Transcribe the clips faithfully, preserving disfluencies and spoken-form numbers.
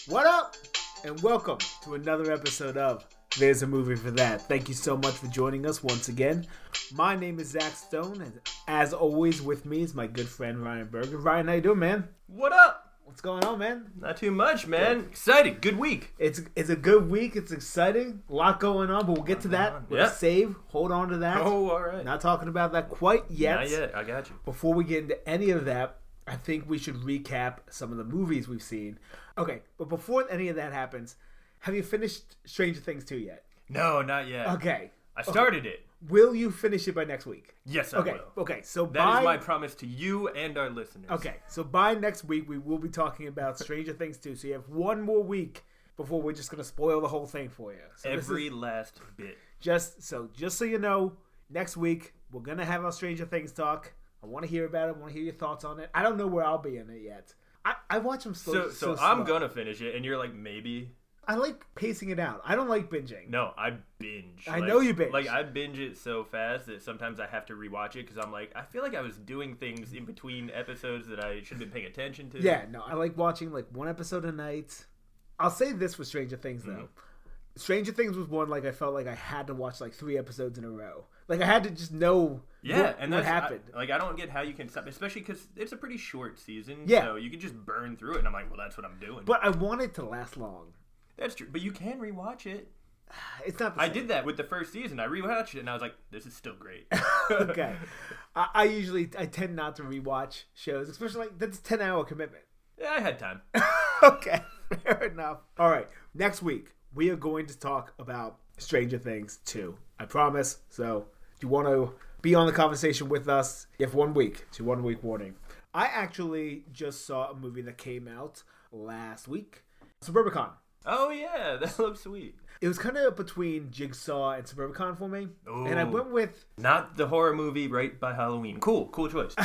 What up? And welcome to another episode of There's a Movie for That. Thank you so much for joining us once again. My name is Zach Stone, and as always with me is my good friend Ryan Berger. Ryan, how you doing, man? What up? What's going on, man? Not too much, man. Good. Excited. Good week. It's it's a good week. It's exciting. A lot going on, but we'll get to that. We'll yep. save. Hold on to that. Oh, all right. Not talking about that quite yet. Not yet. I got you. Before we get into any of that, I think we should recap some of the movies we've seen. Okay, but before any of that happens, have you finished Stranger Things two yet? No, not yet. Okay. I started okay. it. Will you finish it by next week? Yes, I okay. will. Okay, so that by... is my promise to you and our listeners. Okay, so by next week, we will be talking about Stranger Things two. So you have one more week before we're just going to spoil the whole thing for you. So Every last bit. Just so, just so you know, next week, we're going to have our Stranger Things talk. I want to hear about it. I want to hear your thoughts on it. I don't know where I'll be in it yet. I, I watch them slow. So, so, so I'm going to finish it, and you're like, maybe. I like pacing it out. I don't like binging. No, I binge. I like, know you binge. Like, I binge it so fast that sometimes I have to rewatch it because I'm like, I feel like I was doing things in between episodes that I should have been paying attention to. Yeah, no, I like watching like one episode a night. I'll say this for Stranger Things, though. Mm-hmm. Stranger Things was one, like, I felt like I had to watch like three episodes in a row. Like, I had to just know yeah, what, and what that's, happened. I, like, I don't get how you can stop, especially because it's a pretty short season. Yeah. So you can just burn through it, and I'm like, well, that's what I'm doing. But I want it to last long. That's true, but you can rewatch it. It's not the I same. did that with the first season. I rewatched it, and I was like, this is still great. Okay. I, I usually, I tend not to rewatch shows, especially like, that's a ten-hour commitment. Yeah, I had time. Okay, fair enough. All right, next week, we are going to talk about Stranger Things two. I promise. So, if you want to be on the conversation with us, you have one week. It's your one-week warning. I actually just saw a movie that came out last week. Suburbicon. Oh, yeah. That looks sweet. It was kind of between Jigsaw and Suburbicon for me. Ooh. And I went with... Not the horror movie right by Halloween. Cool. Cool choice.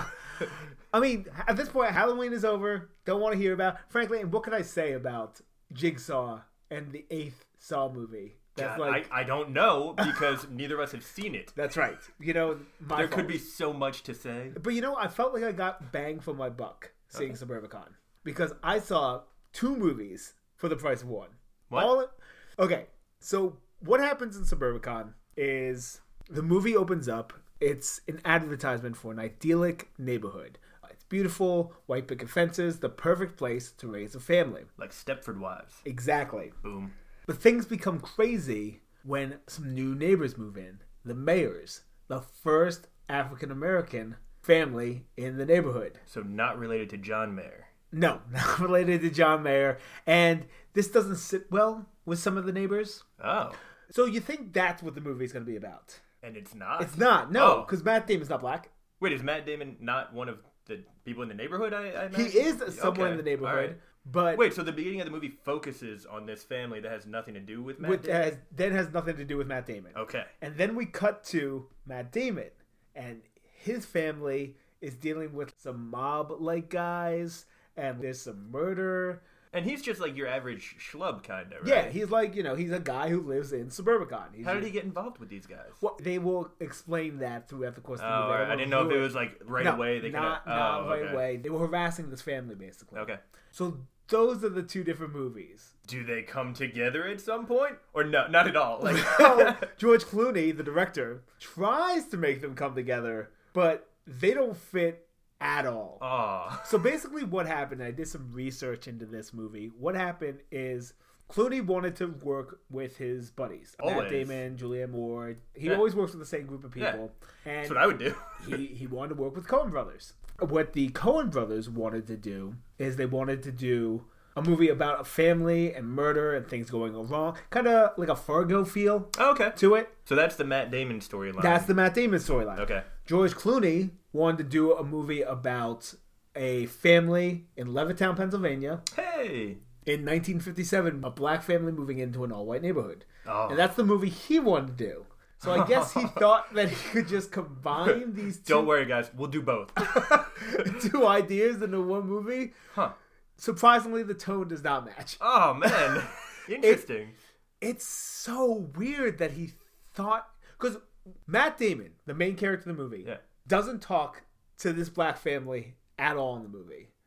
I mean, at this point, Halloween is over. Don't want to hear about... Frankly, and what can I say about Jigsaw and the eighth Saw movie? That's God, like... I, I don't know because neither of us have seen it. That's right. You know, my There fault. could be so much to say. But you know, I felt like I got bang for my buck seeing okay. Suburbicon. Because I saw two movies for the price of one. What? All it, okay, so what happens in Suburbicon is the movie opens up. It's an advertisement for an idyllic neighborhood. It's beautiful, white picket fences, the perfect place to raise a family. Like Stepford Wives. Exactly. Boom. But things become crazy when some new neighbors move in. The Mayors, the first African-American family in the neighborhood. So not related to John Mayer. No, not related to John Mayer. And this doesn't sit well with some of the neighbors. Oh. So you think that's what the movie is going to be about. And it's not? It's not, no, because oh. Matt Damon's not black. Wait, is Matt Damon not one of the people in the neighborhood? I, I He is someone okay. in the neighborhood. Right. But wait, so the beginning of the movie focuses on this family that has nothing to do with Matt with, Damon? has, then has nothing to do with Matt Damon. Okay. And then we cut to Matt Damon. And his family is dealing with some mob-like guys. And there's some murder. And he's just like your average schlub, kind of, right? Yeah, he's like, you know, he's a guy who lives in Suburbicon. He's How did a, he get involved with these guys? Well, they will explain that throughout the course of the oh, movie. right. I, I didn't know if it was like right no, away. They not, kinda, not oh, right okay. away. They were harassing this family, basically. Okay. So those are the two different movies. Do they come together at some point? Or no, not at all? Like, well, George Clooney, the director, tries to make them come together, but they don't fit at all. Oh. So basically what happened, I did some research into this movie. What happened is Clooney wanted to work with his buddies. Always. Matt Damon, Julianne Moore. He Yeah. always works with the same group of people. Yeah. And That's what I would do. he, he wanted to work with Coen Brothers. What the Coen Brothers wanted to do is they wanted to do a movie about a family and murder and things going wrong. Kind of like a Fargo feel Oh, okay. to it. So that's the Matt Damon storyline. That's the Matt Damon storyline. Okay. George Clooney wanted to do a movie about a family in Levittown, Pennsylvania. Hey. In nineteen fifty-seven, a black family moving into an all-white neighborhood. Oh. And that's the movie he wanted to do. So I guess he thought that he could just combine these two... Don't worry, guys. We'll do both. two ideas into one movie. Huh. Surprisingly, the tone does not match. Oh, man. Interesting. It, it's so weird that he thought... Because Matt Damon, the main character in the movie, yeah. doesn't talk to this black family at all in the movie.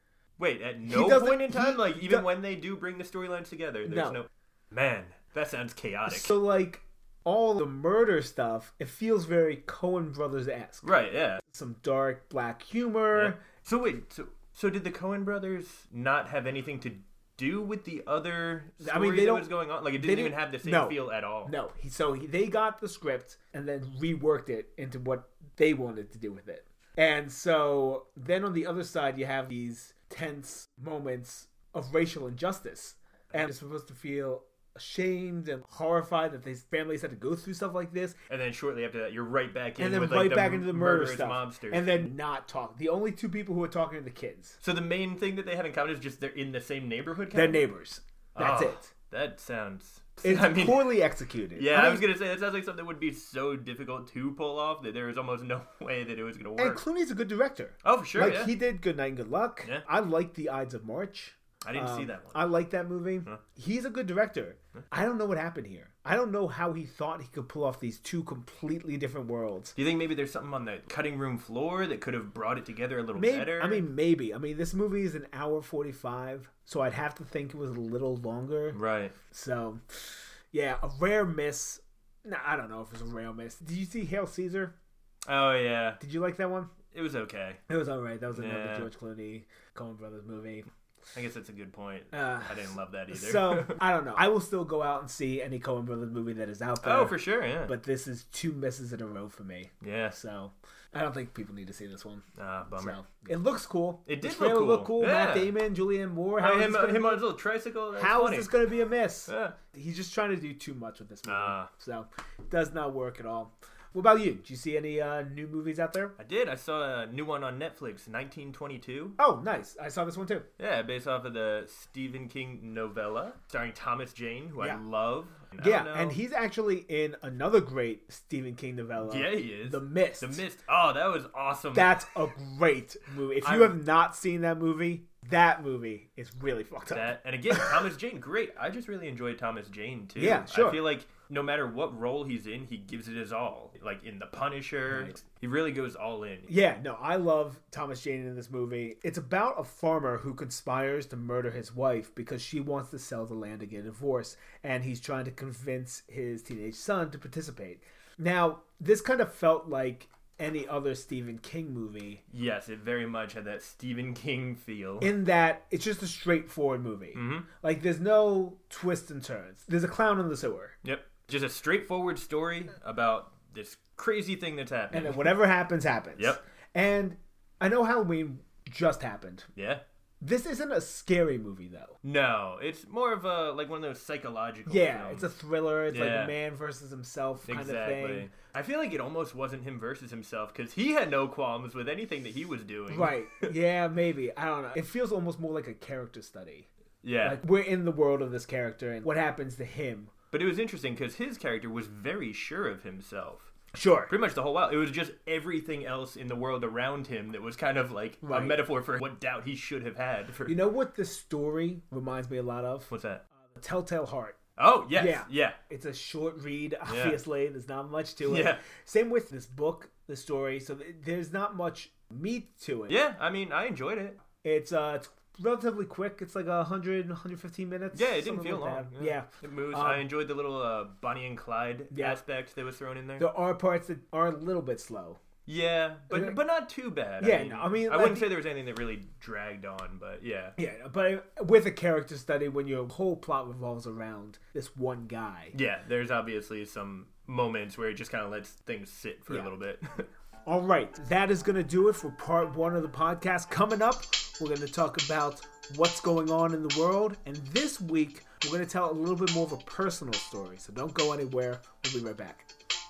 Wait, at no point in time, like even do- when they do bring the storylines together, there's no. no. Man, that sounds chaotic. So like all the murder stuff, it feels very Coen Brothers-esque. Right? Yeah. Some dark black humor. Yeah. So wait, so so did the Coen Brothers not have anything to do with the other story I mean, they that was going on? Like it didn't even have the same no, feel at all. No. So he, they got the script and then reworked it into what they wanted to do with it. And so then on the other side, you have these tense moments of racial injustice. And it's supposed to feel ashamed and horrified that these families had to go through stuff like this. And then shortly after that, you're right back in and then with right like back the into the murder stuff. Mobsters. And then not talk. The only two people who are talking are the kids. So the main thing that they have in common is just they're in the same neighborhood? They're neighbors. That's oh, it. That sounds... It's I mean, poorly executed. Yeah, I, mean, I was going to say, that sounds like something that would be so difficult to pull off that there was almost no way that it was going to work. And Clooney's a good director. Oh, for sure, Like, yeah. he did Good Night and Good Luck. Yeah. I like The Ides of March. I didn't um, see that one. I like that movie. Huh? He's a good director. Huh? I don't know what happened here. I don't know how he thought he could pull off these two completely different worlds. Do you think maybe there's something on the cutting room floor that could have brought it together a little maybe, better? I mean, maybe. I mean, this movie is an hour forty-five, so I'd have to think it was a little longer. Right. So, yeah, a rare miss. Nah, I don't know if it was a rare miss. Did you see Hail Caesar? Oh, yeah. Did you like that one? It was okay. It was all right. That was another yeah. George Clooney, Coen Brothers movie. I guess that's a good point. Uh, I didn't love that either. So, I don't know. I will still go out and see any Coen Brothers movie that is out there. Oh, for sure, yeah. But this is two misses in a row for me. Yeah. So, I don't think people need to see this one. Ah, uh, bummer. So, it looks cool. It did the look cool. look cool. Yeah. Matt Damon, Julianne Moore. How oh, is him, this gonna him be? on his little tricycle? That's How funny. is this going to be a miss? Yeah. He's just trying to do too much with this movie. Uh, so, it does not work at all. What about you? Did you see any uh, new movies out there? I did. I saw a new one on Netflix, nineteen twenty-two. Oh, nice. I saw this one too. Yeah, based off of the Stephen King novella, starring Thomas Jane, who yeah. I love. I yeah, and he's actually in another great Stephen King novella. Yeah, he is. The Mist. The Mist. Oh, that was awesome. That's a great movie. If you I, have not seen that movie, that movie is really fucked up. That, and again, Thomas Jane, great. I just really enjoyed Thomas Jane, too. Yeah, sure. I feel like no matter what role he's in, he gives it his all. Like in The Punisher, right. He really goes all in. Yeah, no, I love Thomas Jane in this movie. It's about a farmer who conspires to murder his wife because she wants to sell the land to get a divorce, and he's trying to convince his teenage son to participate. Now, this kind of felt like any other Stephen King movie. Yes, it very much had that Stephen King feel. In that it's just a straightforward movie. Mm-hmm. Like, there's no twists and turns. There's a clown in the sewer. Yep. Just a straightforward story about this crazy thing that's happening. And then whatever happens, happens. Yep. And I know Halloween just happened. Yeah. This isn't a scary movie, though. No, it's more of a, like, one of those psychological Yeah, films. it's a thriller. It's yeah. like man versus himself kind exactly. of thing. I feel like it almost wasn't him versus himself, because he had no qualms with anything that he was doing. Right. Yeah, maybe. I don't know. It feels almost more like a character study. Yeah. Like, we're in the world of this character, and what happens to him. But it was interesting, because his character was very sure of himself. Sure. Pretty much the whole while. It was just everything else in the world around him that was kind of like right. a metaphor for what doubt he should have had. For... You know what this story reminds me a lot of? What's that? Uh, the Telltale Heart. Oh, yes. Yeah. Yeah. It's a short read, obviously. Yeah. There's not much to it. Yeah. Same with this book, the story. So th- there's not much meat to it. Yeah, I mean, I enjoyed it. It's uh, it's relatively quick. It's like one hundred, one hundred fifteen minutes. Yeah, it didn't feel like long. Yeah. yeah. It moves. Um, I enjoyed the little uh, Bonnie and Clyde yeah. aspect that was thrown in there. There are parts that are a little bit slow. Yeah, but but not too bad. Yeah, I mean, no, I mean, I like, wouldn't say there was anything that really dragged on, but yeah. Yeah, but with a character study, when your whole plot revolves around this one guy. Yeah, there's obviously some moments where it just kind of lets things sit for yeah. a little bit. All right, that is going to do it for part one of the podcast. Coming up, we're going to talk about what's going on in the world, and this week we're going to tell a little bit more of a personal story. So don't go anywhere. We'll be right back.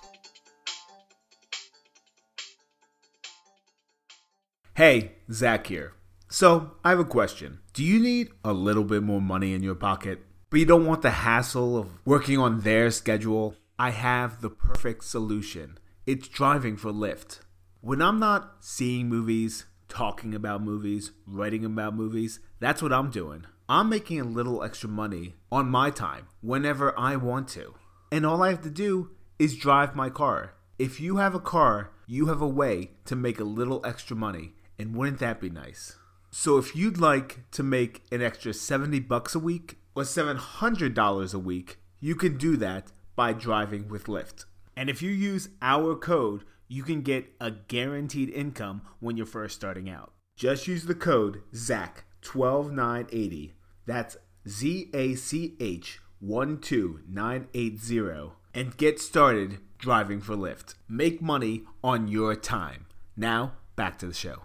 Hey, Zach here. So, I have a question. Do you need a little bit more money in your pocket, but you don't want the hassle of working on their schedule? I have the perfect solution. It's driving for Lyft. When I'm not seeing movies, talking about movies, writing about movies, that's what I'm doing. I'm making a little extra money on my time whenever I want to. And all I have to do is drive my car. If you have a car, you have a way to make a little extra money. And wouldn't that be nice? So if you'd like to make an extra seventy bucks a week or seven hundred dollars a week, you can do that by driving with Lyft. And if you use our code, you can get a guaranteed income when you're first starting out. Just use the code Zach one two nine eight zero. That's Z A C H one two nine eight zero. And get started driving for Lyft. Make money on your time. Now, back to the show.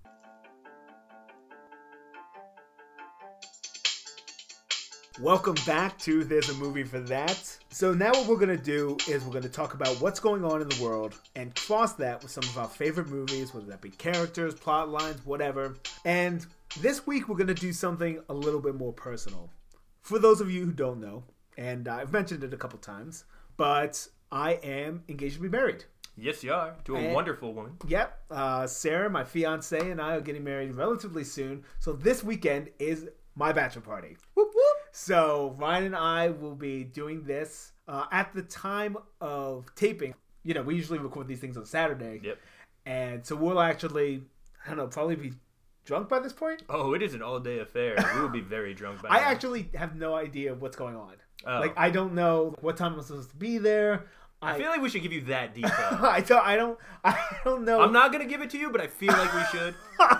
Welcome back to There's a Movie for That. So now what we're going to do is we're going to talk about what's going on in the world and cross that with some of our favorite movies, whether that be characters, plot lines, whatever. And this week we're going to do something a little bit more personal. For those of you who don't know, and I've mentioned it a couple times, but I am engaged to be married. Yes, you are. To a and, wonderful woman. Yep. Uh, Sarah, my fiance, and I are getting married relatively soon. So this weekend is my bachelor party. Whoop, whoop. So Ryan and I will be doing this uh, at the time of taping. You know, we usually record these things on Saturday. Yep. And so we'll actually, I don't know, probably be drunk by this point. Oh, it is an all-day affair. We will be very drunk by I now. actually have no idea what's going on. Oh. Like, I don't know what time I'm supposed to be there. I, I feel like we should give you that detail. I don't. I don't. I don't know. I'm not gonna give it to you, but I feel like we should.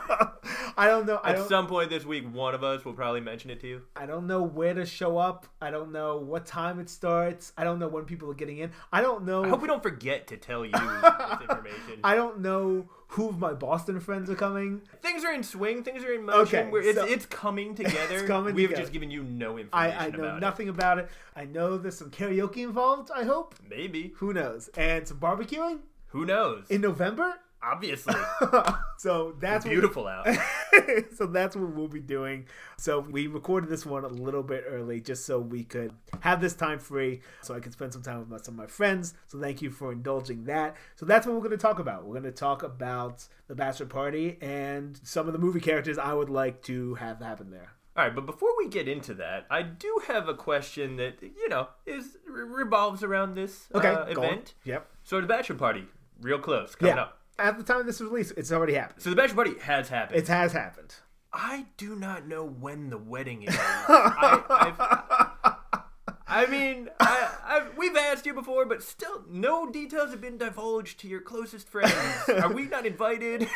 I don't know. I At don't, some point this week, one of us will probably mention it to you. I don't know where to show up. I don't know what time it starts. I don't know when people are getting in. I don't know. I hope we don't forget to tell you this information. I don't know who of my Boston friends are coming. Things are in swing. Things are in motion. Okay, We're, it's, so, it's coming together. It's coming we have together. just given you no information I, I know about nothing it. about it. I know there's some karaoke involved, I hope. Maybe. Who knows? And some barbecuing? Who knows? In November? Obviously. So that's it's beautiful what, out. So that's what we'll be doing. So we recorded this one a little bit early just so we could have this time free so I could spend some time with my, some of my friends. So thank you for indulging that. So that's what we're going to talk about. We're going to talk about the bachelor party and some of the movie characters I would like to have happen there. All right, but before we get into that, I do have a question that, you know, is revolves around this okay, uh, event. Yep. So the bachelor party, real close, coming yeah. up. At the time of this release, it's already happened. So the bachelor party has happened. It has happened. I do not know when the wedding is. I, I've, I mean, I, I've, we've asked you before, but still, no details have been divulged to your closest friends. Are we not invited?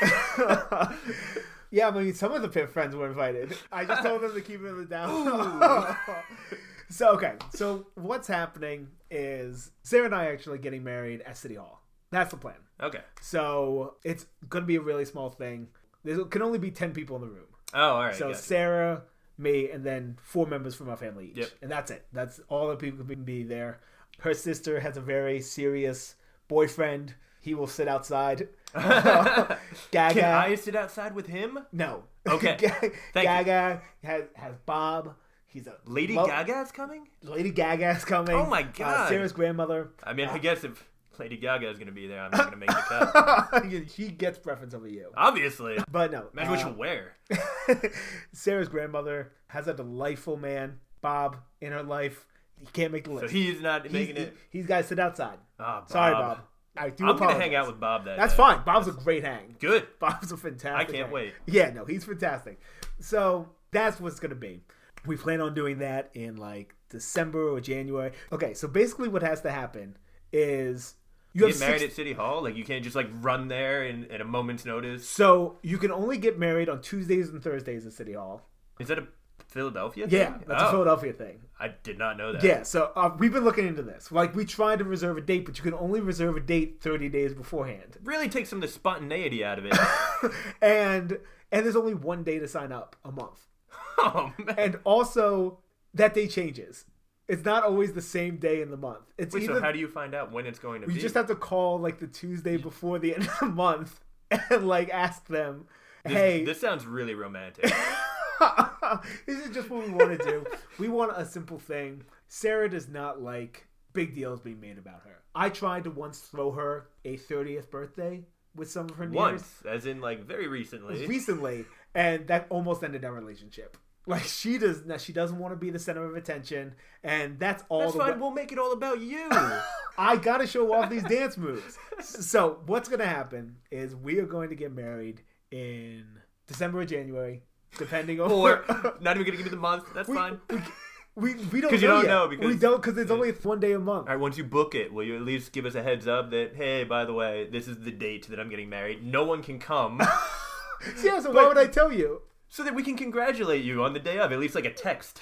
Yeah, I mean, some of the Pip friends were invited. I just told them to keep it in the down. So, okay. So, what's happening is Sarah and I are actually getting married at City Hall. That's the plan. Okay. So, it's going to be a really small thing. There can only be ten people in the room. Oh, all right. So, gotcha. Sarah, me, and then four members from our family each. Yep. And that's it. That's all the people can be there. Her sister has a very serious boyfriend. He will sit outside. Gaga. Can I sit outside with him? No. Okay. Thank Gaga you. has has Bob. He's a Lady lo- Gaga's coming? Lady Gaga's coming. Oh my Uh, god. Sarah's grandmother. I mean, uh, I guess if Lady Gaga is going to be there, I'm not going to make the cut. She gets preference over you. Obviously. But no. Imagine uh, what she'll wear. Sarah's grandmother has a delightful man, Bob, in her life. He can't make the list. So he's not he's, making he, it? He's got to sit outside. Oh, Bob. Sorry, Bob. I do I'm going to apologize. hang out with Bob that That's day. fine. Bob's a great hang. Good. Bob's a fantastic I can't hang. wait. Yeah, no, he's fantastic. So that's what's going to be. We plan on doing that in like December or January. Okay, so basically what has to happen is you, you get have married six... at City Hall? Like you can't just like run there in, at a moment's notice? So you can only get married on Tuesdays and Thursdays at City Hall. Is that a Philadelphia Yeah, thing? that's oh, a Philadelphia thing. I did not know that. Yeah, so uh, we've been looking into this. Like, we tried to reserve a date, but you can only reserve a date thirty days beforehand. Really takes some of the spontaneity out of it. and and there's only one day to sign up a month. Oh, man. And also, that day changes. It's not always the same day in the month. It's Wait, either, so how do you find out when it's going to you be? You just have to call, like, the Tuesday before the end of the month and, like, ask them, this, hey... This sounds really romantic. This is just what we want to do. We want a simple thing. Sarah does not like big deals being made about her. I tried to once throw her a thirtieth birthday with some of her Once, nears. as in like very recently. Recently, and that almost ended our relationship. Like she does, she doesn't want to be the center of attention, and that's all. That's the fine. wa- We'll make it all about you. I gotta show off these dance moves. So what's gonna happen is we are going to get married in December or January. depending on Or not even gonna give me the month. That's we, fine. We, we, we don't 'Cause know you don't yet. know, because- we don't because it's only one day a month. All right, once you book it, will you at least give us a heads up that, hey, by the way, this is the date that I'm getting married. No one can come. Yeah, so why But- would I tell you? So that we can congratulate you on the day of, at least like a text.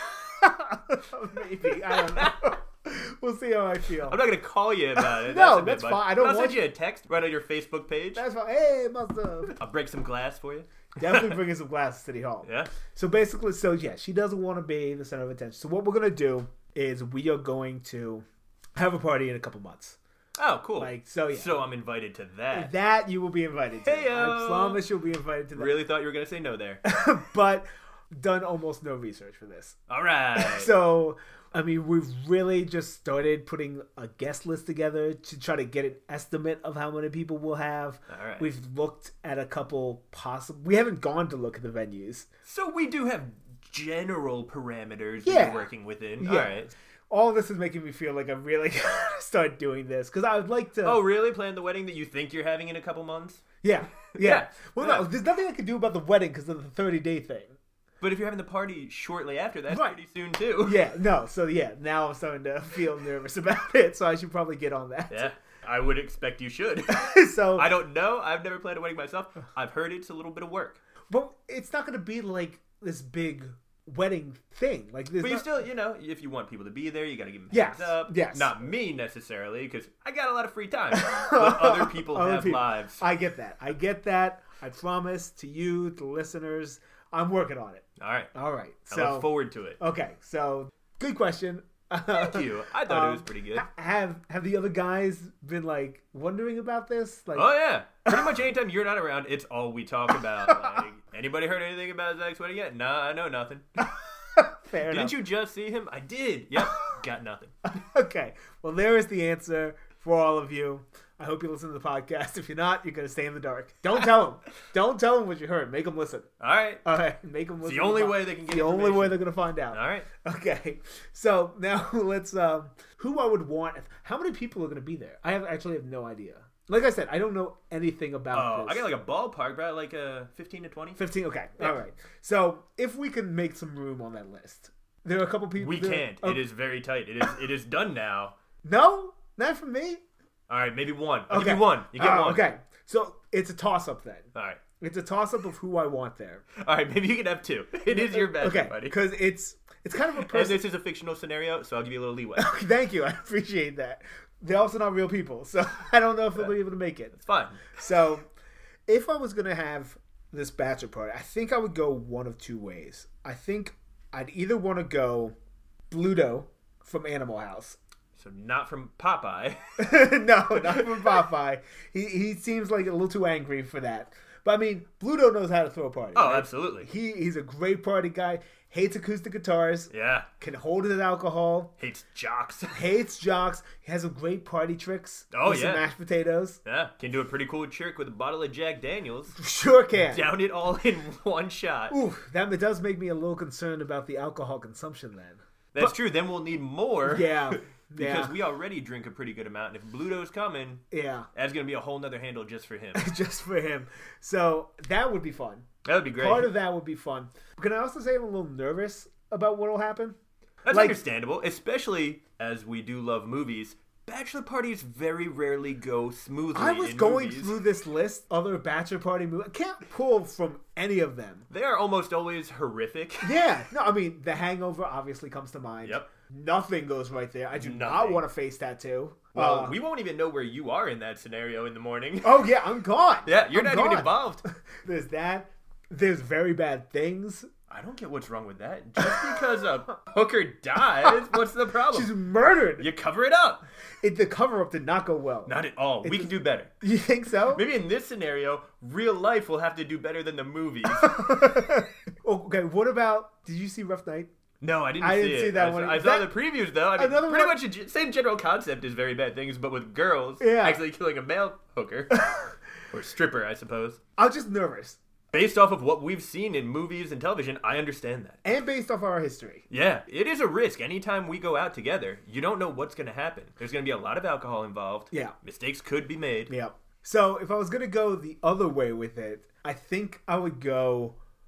Maybe. I don't know. We'll see how I feel. I'm not going to call you about it. No, a bit that's much. fine. I don't I'll want send you a text right on your Facebook page. That's fine. Hey, must have. I'll break some glass for you. Definitely bringing some glass to City Hall. Yeah. So basically, so yeah, she doesn't want to be the center of attention. So what we're going to do is we are going to have a party in a couple months. Oh, cool. Like, so yeah. So I'm invited to that. That you will be invited to. Heyo. I promise you'll be invited to that. Really thought you were going to say no there. But done almost no research for this. All right. So, I mean, we've really just started putting a guest list together to try to get an estimate of how many people we'll have. All right. We've looked at a couple possible. We haven't gone to look at the venues. So we do have general parameters Yeah. that you're working within. Yeah. All right. All of this is making me feel like I'm really going to start doing this because I would like to. Oh, really? Plan the wedding that you think you're having in a couple months? yeah, yeah. Yeah. Well, Yeah. no, there's nothing I can do about the wedding because of the thirty day thing. But if you're having the party shortly after, that's Right. pretty soon too. Yeah, no. So yeah, now I'm starting to feel nervous about it. So I should probably get on that. Yeah. I would expect you should. So I don't know. I've never planned a wedding myself. I've heard it's a little bit of work. But it's not going to be like this big wedding thing. Like, this. But you still, you know, if you want people to be there, you got to give them Yes, heads up. yes. Not me necessarily, because I got a lot of free time. But other people Other have people. lives. I get that. I get that. I promise to you, to the listeners, I'm working on it. All right. All right. I So look forward to it. okay. So good question. Thank you. I thought it was Um, pretty good. ha- Have have the other guys been like wondering about this? Like, Oh yeah, pretty much anytime you're not around, it's all we talk about. Like, anybody heard anything about Zach's wedding yet? Nah, I know nothing. fair Didn't enough. you just see him? I did. Yep, got nothing. Okay. Well, there is the answer for all of you. I hope you listen to the podcast. If you're not, you're gonna stay in the dark. Don't tell them. Don't tell them what you heard. Make them listen. All right. All right. Make them listen. the only to way they can get The only information. way they're gonna find out. All right. Okay. So now let's. Um, who I would want? How many people are gonna be there? I have actually have no idea. Like I said, I don't know anything about Oh, this. I got like a ballpark, about like a fifteen to twenty. fifteen. Okay. Yeah. All right. So if we can make some room on that list, there are a couple people. We there- can't. Oh, It is very tight. It is. It is done now. No, not for me. All right, maybe one. I'll Okay. give you one. You get Oh, one. Okay. So it's a toss up then. All right. It's a toss up of who I want there. All right. Maybe you can have two. It is your bet, Okay. buddy. Because it's it's kind of a And person. this is a fictional scenario, so I'll give you a little leeway. Thank you. I appreciate that. They're also not real people, so I don't know if they'll be able to make it. It's fine. So, if I was gonna have this bachelor party, I think I would go one of two ways. I think I'd either want to go Bluto from Animal House. So not from Popeye. No, not from Popeye. He he seems like a little too angry for that. But I mean, Bluto knows how to throw a party. Oh, right? absolutely. He he's a great party guy. Hates acoustic guitars. Yeah. Can hold his alcohol. Hates jocks. Hates jocks. He has some great party tricks. Oh, with some yeah. mashed potatoes. Yeah. Can do a pretty cool trick with a bottle of Jack Daniels. Sure can. Down it all in one shot. Ooh, that it does make me a little concerned about the alcohol consumption then. That's But- true. Then we'll need more. Yeah. Because yeah. we already drink a pretty good amount. And if Bluto's coming, Yeah. that's going to be a whole nother handle just for him. Just for him. So that would be fun. That would be great. Part of that would be fun. Can I also say I'm a little nervous about what will happen? That's like- understandable, especially as we do love movies. Bachelor parties very rarely go smoothly. I was in going movies. through this list, other bachelor party movies. I can't pull from any of them. They are almost always horrific. Yeah. No, I mean, The Hangover obviously comes to mind. Yep. Nothing goes right there. I do not Nothing. want a face tattoo. Well, Uh, we won't even know where you are in that scenario in the morning. Oh, yeah, I'm gone. Yeah, you're I'm not even gone. involved. There's that. There's Very Bad Things. I don't get what's wrong with that. Just because a hooker dies, what's the problem? She's murdered. You cover it up. It, the cover-up did not go well. Not at all. We can do better. You think so? Maybe in this scenario, real life will have to do better than the movies. Okay, what about... Did you see Rough Night? No, I didn't I see didn't it. see that I, one. I saw That- the previews though. I mean, Another pretty one- much the g- same general concept as Very Bad Things, but with girls Yeah. actually killing a male hooker or stripper, I suppose. I was just nervous. Based off of what we've seen in movies and television, I understand that. And based off our history. Yeah, it is a risk. Anytime we go out together, you don't know what's going to happen. There's going to be a lot of alcohol involved. Yeah. Mistakes could be made. Yeah. So if I was going to go the other way with it, I think I would go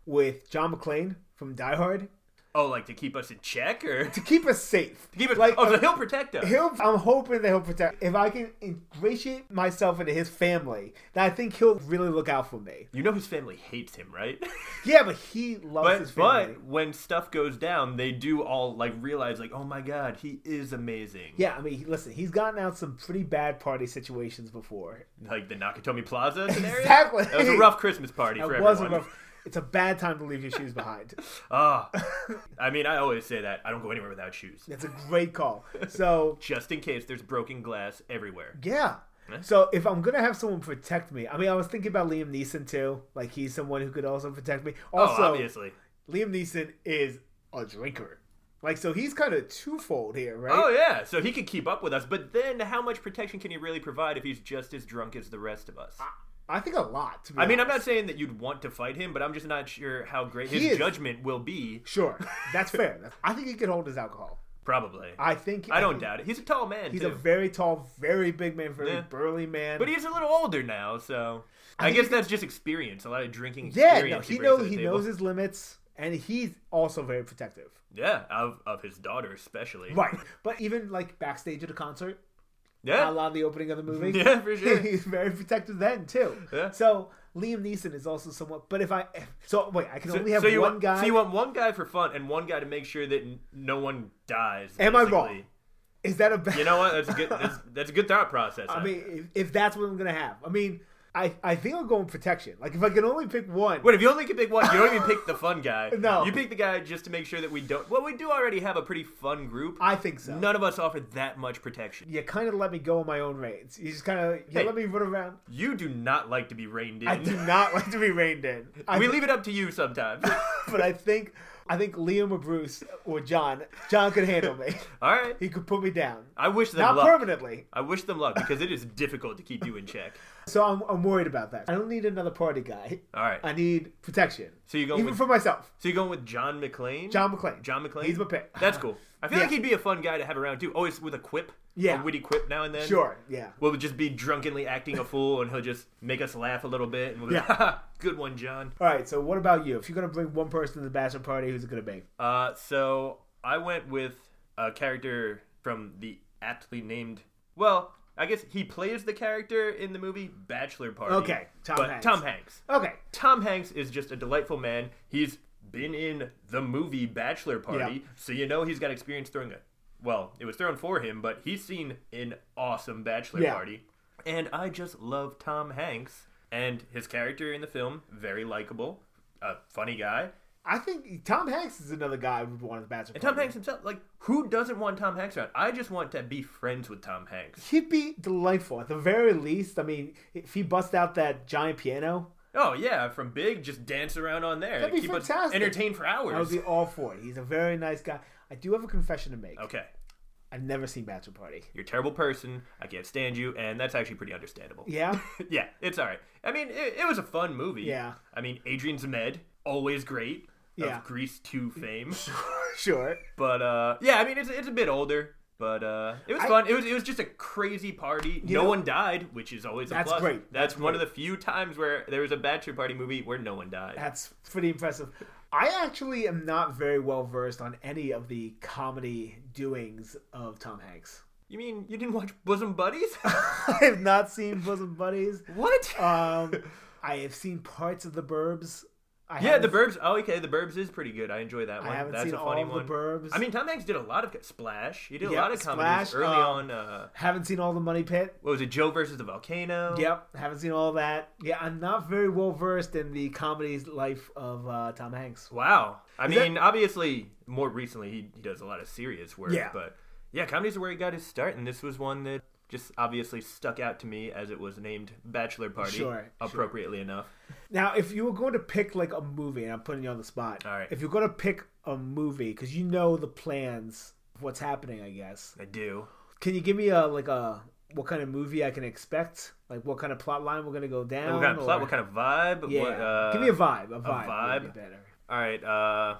with John McClane from Die Hard Oh, like to keep us in check, or to keep us safe. to keep us like, oh, so uh, he'll protect us. He'll, I'm hoping that he'll protect. If I can ingratiate myself into his family, then I think he'll really look out for me. You know his family hates him, right? Yeah, but he loves But his family. but when stuff goes down, they do all like realize like, oh my god, he is amazing. Yeah, I mean, listen, he's gotten out some pretty bad party situations before. Like the Nakatomi Plaza scenario. Exactly. That was a rough Christmas party That for was everyone. a rough. It's a bad time to leave your shoes behind. Ah, I mean, I always say that I don't go anywhere without shoes, That's a great call. So just in case there's broken glass everywhere. yeah. Eh? So if I'm gonna have someone protect me, I mean, I was thinking about Liam Neeson too. Like he's someone who could also protect me. Also, oh, obviously. Liam Neeson is a drinker. Like, so he's kind of twofold here, right? Oh yeah, so he could keep up with us, but then how much protection can he really provide if he's just as drunk as the rest of us? I think a lot. To be I mean, I'm honest. not saying that you'd want to fight him, but I'm just not sure how great He his is- judgment will be. Sure, that's fair. That's- I think he can hold his alcohol. Probably. I think. I don't think doubt it. He's a tall man, He's too. a very tall, very big man, very Yeah. burly man. But he's a little older now, so I, I guess think- that's just experience. A lot of drinking yeah, experience. no, he brings knows to the he table. knows his limits, and he's also very protective. Yeah, of of his daughter especially. Right, but even like backstage at a concert, Yeah. a lot of the opening of the movie. Yeah, for sure. He's very protective then too. Yeah. So Liam Neeson is also somewhat. But if I, so wait, I can So, only have so you one want, guy. So you want one guy for fun and one guy to make sure that n- no one dies. Am I basically. wrong? Is that a bad? You know what? That's a good. That's, that's a good thought process. I mean, if, if that's what I'm gonna have, I mean, I I think I'll go in protection. Like if I can only pick one. Wait, if you only can pick one, you don't even pick the fun guy. No. You pick the guy just to make sure that we don't. Well, we do already have a pretty fun group. I think so. None of us offer that much protection. You kind of let me go on my own reins. You just kind of you Hey. let me run around. You do not like to be reined in. I do not like to be reined in. I we thi- leave it up to you sometimes. but I think I think Liam or Bruce or John, John could handle me. All right. He could put me down. I wish them Not luck. permanently. I wish them luck because it is difficult to keep you in check. So I'm, I'm worried about that. I don't need another party guy. All right. I need protection. So you going Even with for myself. So you're going with John McClane? John McClane. John McClane. He's my pick. That's cool. I feel Yeah. like he'd be a fun guy to have around too. Always with a quip. Yeah. A witty quip now and then. Sure, yeah. We'll just be drunkenly acting a fool, and he'll just make us laugh a little bit, and we'll be Yeah. like, "Haha, good one, John." All right, so what about you? If you're going to bring one person to the bachelor party, who's it going to be? Uh, so I went with a character from the aptly named. Well, I guess he plays the character in the movie Bachelor Party. Okay, Tom but Hanks. Tom Hanks. Okay. Tom Hanks is just a delightful man. He's been in the movie Bachelor Party, Yeah. so you know he's got experience throwing a. Well, it was thrown for him, but he's seen an awesome Bachelor Yeah. Party. And I just love Tom Hanks. And his character in the film, very likable, a funny guy. I think Tom Hanks is another guy who would want the bachelor And party. Tom Hanks himself, like, who doesn't want Tom Hanks around? I just want to be friends with Tom Hanks. He'd be delightful. At the very least, I mean, if he busts out that giant piano, Oh, yeah, from Big, just dance around on there. That'd be Keep us fantastic. entertained for I would hours. be all for it. He's a very nice guy. I do have a confession to make. Okay. I've never seen Bachelor Party. You're a terrible person. I can't stand you, and that's actually pretty understandable. Yeah? Yeah, it's all right. I mean, it, it was a fun movie. Yeah. I mean, Adrian Zemed, always great. Yeah. Of Grease two fame. Sure. But uh, yeah, I mean, it's it's a bit older, but uh, it was I- fun. It was it was just a crazy party. You No know- one died, which is always a That's plus. great. That's, That's one great. of the few times where there was a bachelor party movie where no one died. That's pretty impressive. I actually am not very well versed on any of the comedy doings of Tom Hanks. You mean you didn't watch Bosom Buddies? I have not seen Bosom Buddies. What? Um, I have seen parts of The Burbs. I yeah, The haven't- Burbs. Oh, okay, The Burbs is pretty good. I enjoy that one. I haven't That's seen a funny all one. of The Burbs. I mean, Tom Hanks did a lot of Splash. He did a Yep, lot of comedies Splash, early um, on. Uh, haven't seen all the Money Pit. what was it? Joe versus the Volcano. Yep, haven't seen all that. Yeah, I'm not very well versed in the comedy life of uh, Tom Hanks. Wow. I Is mean, obviously, more recently he, he does a lot of serious work. Yeah. But yeah, comedy's where he got his start, and this was one that just obviously stuck out to me as it was named Bachelor Party. Sure, Appropriately enough. Now, if you were going to pick like a movie, and I'm putting you on the spot. All right. If you're going to pick a movie, because you know the plans of what's happening, I guess. I do. Can you give me a like a what kind of movie I can expect? Like what kind of plot line we're going to go down? What kind of plot? or- What kind of vibe? Yeah. What, uh, give me a vibe. A vibe. vibe? Would be better. All right. Uh,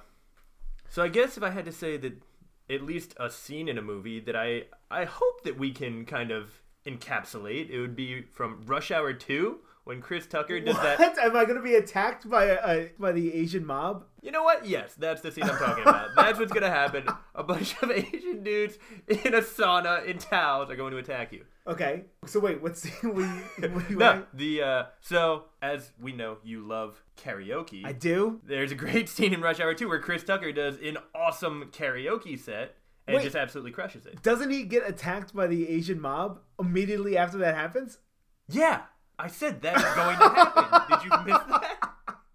so I guess if I had to say that at least a scene in a movie that I I hope that we can kind of encapsulate, it would be from Rush Hour two when Chris Tucker does what? that. Am I going to be attacked by a, a by the Asian mob? You know what? Yes, that's the scene I'm talking about. That's what's going to happen. A bunch of Asian dudes in a sauna in towels are going to attack you. Okay. So wait, what's the... We, we, no, the, uh, so, as we know, you love karaoke. I do? There's a great scene in Rush Hour two where Chris Tucker does an awesome karaoke set and wait, just absolutely crushes it. Doesn't he get attacked by the Asian mob immediately after that happens? Yeah. I said that is going to happen. Did you miss that?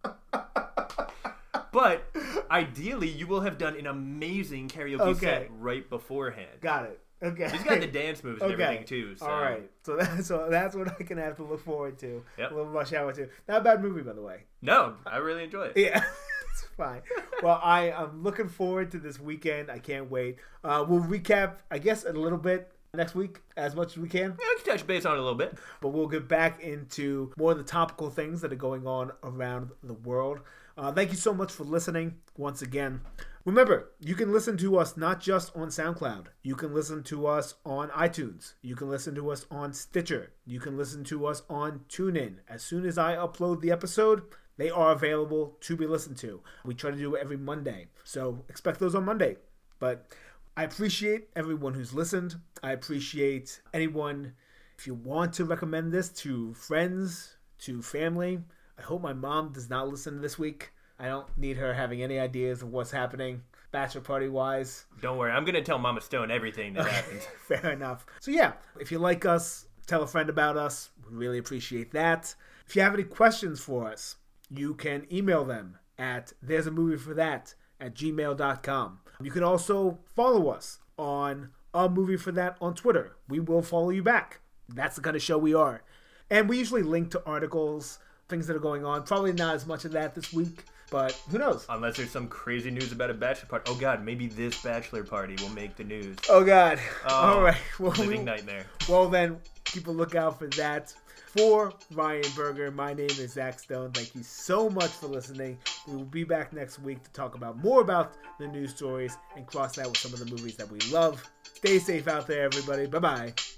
But ideally, you will have done an amazing karaoke okay. set right beforehand. Got it. Okay. He's got the dance moves and okay. everything too. So. All right. So, that, so that's what I can have to look forward to. Yep. A little Rush Hour two. Not a bad movie, by the way. No, I really enjoy it. Yeah. It's fine. Well, I am looking forward to this weekend. I can't wait. Uh, we'll recap, I guess, a little bit next week as much as we can. Yeah, we can touch base on it a little bit. But we'll get back into more of the topical things that are going on around the world. Uh, thank you so much for listening once again. Remember, you can listen to us not just on SoundCloud. You can listen to us on iTunes. You can listen to us on Stitcher. You can listen to us on TuneIn. As soon as I upload the episode, they are available to be listened to. We try to do it every Monday, so expect those on Monday. But I appreciate everyone who's listened. I appreciate anyone, if you want to recommend this to friends, to family. I hope my mom does not listen this week. I don't need her having any ideas of what's happening, bachelor party wise. Don't worry, I'm going to tell Mama Stone everything that okay. happens. Fair enough. So yeah, if you like us, tell a friend about us. We really appreciate that. If you have any questions for us, you can email them at there's a movie for that at gmail dot com. You can also follow us on A Movie For That on Twitter. We will follow you back. That's the kind of show we are. And we usually link to articles, things that are going on. Probably not as much of that this week, but who knows? Unless there's some crazy news about a bachelor party. Oh, God, maybe this bachelor party will make the news. Oh, God. Oh, all right. Well, living we, nightmare. Well, then, keep a lookout for that. For Ryan Berger, my name is Zach Stone. Thank you so much for listening. We will be back next week to talk about more about the news stories and cross that with some of the movies that we love. Stay safe out there, everybody. Bye-bye.